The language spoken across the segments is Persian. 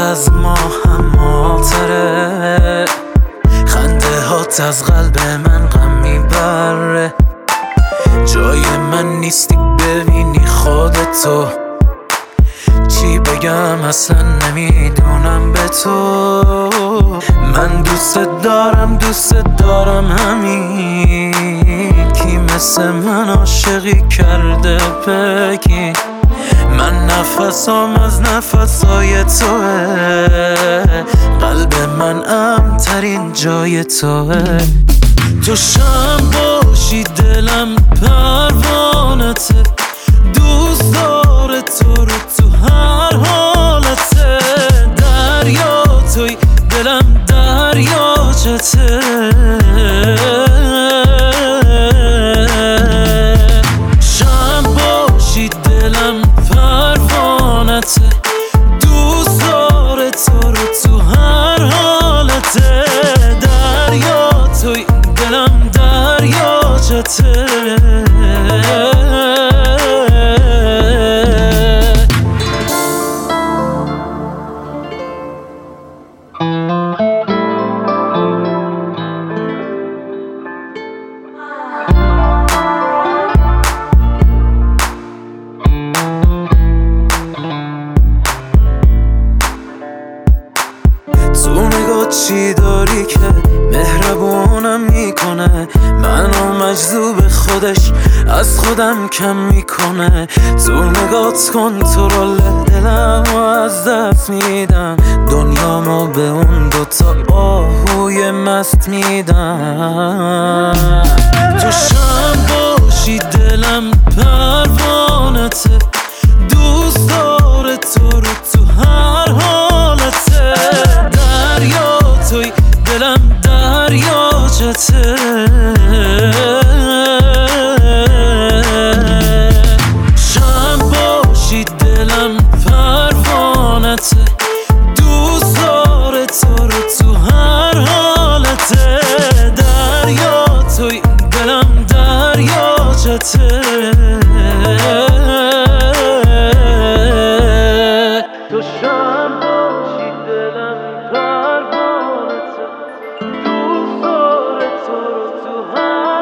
از ما هماتره، خنده هات از قلب من غم میبره. جای من نیستی ببینی خودتو، چی بگم اصلا نمیدونم به تو. من دوست دارم همین، کی مثل من عاشقی کرده بگی. من نفسام از نفسای توه، قلب من امن‌ترین جای توه. تو شم باشی دلم پروانته، دوست داره تو رو تو هر حالته. دریا توی دلم دریاچته، شم باشی دلم پروانته، دوست داره تو رو تو هر حالته. دریا توی دلم دریاچته. تو نگاه چی داری که مهربونم میکنه، منو مجذوب خودش از خودم کم میکنه. تو نگات کنترل دلمو از دست میدم، دنیامو به اون دوتا آهوی مست میدم. تو شم باشی دلم پروانته، دوست داره تو رو تو هر حالته. دریا توی دلم دریاچته، شم باشی دلم پروانته، دوست داره تو رو تو هر حالته. دریا توی دلم دریاچته. تو شم باشی دلم پروانته، دوست داره تو رو تو هر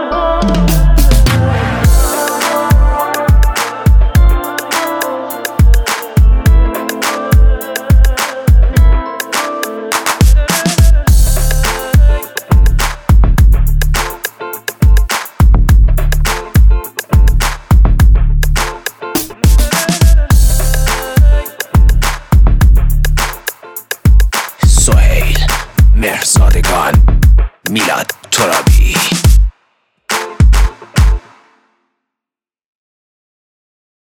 سهیل مهرزادگان، میلاد ترابی.